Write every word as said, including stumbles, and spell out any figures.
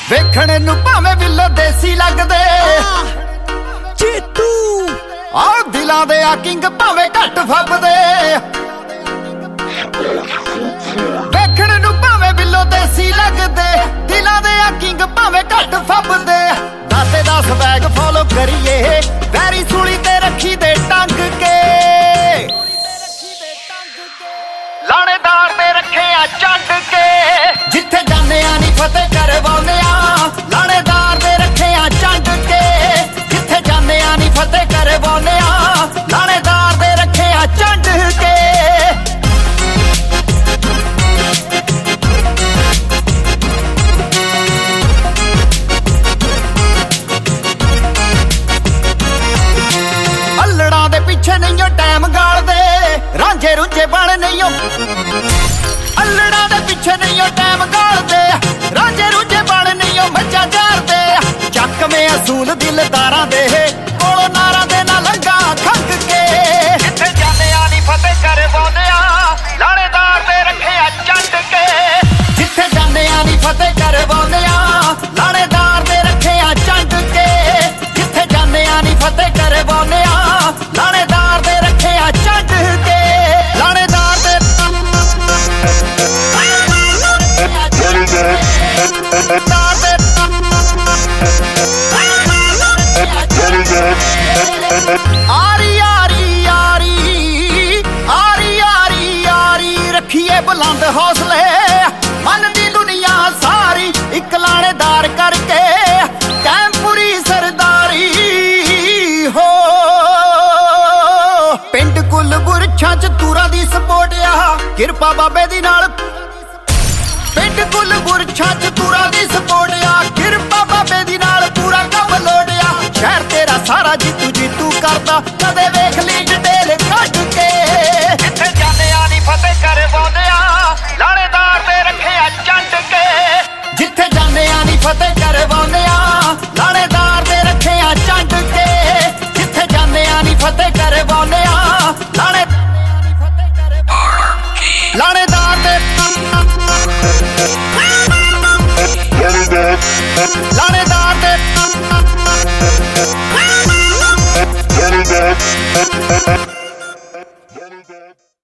ਵੇਖਣ ਨੂੰ ਭਾਵੇਂ ਬਿੱਲੋ ਦੇਸੀ ਲੱਗਦੇ ਚੇਤੂ ਆਹ ਦਿਲਾਂ ਦੇ ਆ ਕਿੰਗ ਭਾਵੇਂ ਘੱਟ ਫੱਬਦੇ ਵੇਖਣ ਨੂੰ ਭਾਵੇਂ ਬਿੱਲੋ ਦੇਸੀ ਲੱਗਦੇ ਦਿਲਾਂ ਦੇ ਆ ਕਿੰਗ ਭਾਵੇਂ ਘੱਟ ਫੱਬਦੇ ਦਾਤੇ ਦਾ ਸਵੈਗ ਫੋਲੋ ਕਰੀਏ ਵੈਰੀ ਸੂਲੀ ਤੇ ਰੱਖੀ ਦੇ ਟੰਗ ਕੇ ਲਾਣੇਦਾਰ ਤੇ ਰੱਖਿਆ ਚੰਡ ਕੇ ਜਿੱਥੇ ਜਾਂਦੇ ਆ ਨੀ ਫਤਿਹ ਕਰਵਾਉਂਦੇ ਆ ਲਾਣੇਦਾਰ ਦੇ ਰੱਖਿਆ ਚੰਡ ਕੇ ਜਿੱਥੇ ਜਾਂਦੇ ਆ ਨੀ ਫਤਿਹ ਕਰਵਾਉਂਦੇ ਆ ਲਾਣੇਦਾਰ ਦੇ ਰੱਖਿਆ ਚੰਡ ਕੇ ਅੱਲੜਾਂ ਦੇ ਪਿੱਛੇ ਨਹੀਂਓ ਟਾਈਮ ਗਾਲਦੇ ਰਾਂਝੇ ਰੁੱਝੇ ਬਣ ਨਹੀਂਓ ਅੱਲੜਾਂ ਦੇ ਪਿੱਛੇ ਨਹੀਂਓ ਟਾਈਮ ਗਾਲਦੇ ਰਾਂਝੇ ਰੁੱਝੇ ਬਣ ਨਹੀਂਓ ਮੱਝਾਂ ਚਾਰਦੇ ਚੱਕਵੇਂ ਅਸੂਲ ਦਿਲਦਾਰਾਂ ਦੇ ਕੋਲੋਂ ਨਾਰਾਂ ਦੇ ਨਾਲ ਲੰਗਾ ਖੰਗ ਕੇ ਜਿੱਥੇ ਜਾਂਦੇ ਆ ਨੀ ਫਤਿਹ ਕਰਵਾਉਂਦੇ ਆ ਲਾਣੇਦਾਰ ਤੇ ਰੱਖਿਆ ਚੰਡ ਕੇ ਜਿੱਥੇ ਜਾਂਦੇ ਆ ਨੀ ਫਤਿਹ ਕਰਵਾਉਂਦੇ ਆ ਲਾਣੇਦਾਰ ਤੇ ਰੱਖਿਆ ਚੰਡ ਕੇ ਜਿੱਥੇ ਜਾਂਦੇ ਆ ਨੀ ਫਤਿਹ ਕਰਵਾਉਂਦੇ ਆ ਲਾਣੇਦਾਰ ਤੇ ਰੱਖਿਆ ਚੰਡ ਕੇ ਲਾਣੇਦਾਰ ਤੇ ਆਰੀ ਆਰੀ ਆਰੀ ਆਰੀ ਆਰੀ ਆਰੀ ਰੱਖੀਏ ਬੁਲੰਦ ਹੌਸਲੇ ਮਨ ਦੀ ਦੁਨੀਆ ਸਾਰੀ ਇੱਕ ਲਾਣੇਦਾਰ ਕਰਕੇ ਕਾਇਮ ਪੂਰੀ ਸਰਦਾਰੀ ਹੋ ਪਿੰਡ ਕੁੱਲ ਬੁਰਛਾਂ ਚ ਤੂਰਾਂ ਦੀ ਸਪੋਰਟ ਆ ਕਿਰਪਾ ਬਾਬੇ ਦੀ ਨਾਲ ਪਿੰਡ ਕੁੱਲ ਬੁਰਛਾਂ ਚ ਤੂਰਾਂ ਦੀ ਸਪੋਰਟ ਆ ਕਿਰਪਾ ਬਾਬੇ ਦੀ ਨਾਲ ਪੂਰਾ ਕੰਮ ਲੋੜਿਆ ਸ਼ਹਿਰ ਤੇਰਾ ਸਾਰਾ ਜੀਤੂ ਜੀਤੂ ਕਰਦਾ ਕਦੇ ਵੇਖ ਲਈ ਡਿਟੇਲ ਕੱਢ ਕੇ ਜਿੱਥੇ ਜਾਂਦੇ ਆ ਨੀ ਫਤਿਹ ਕਰਵਾਉਂਦੇ ਆ ਲਾਣੇਦਾਰ ਤੇ ਰੱਖਿਆ ਚੰਡ ਕੇ ਜਿੱਥੇ ਜਾਂਦੇ ਆ ਨੀ ਫਤਿਹ ਕਰਵਾ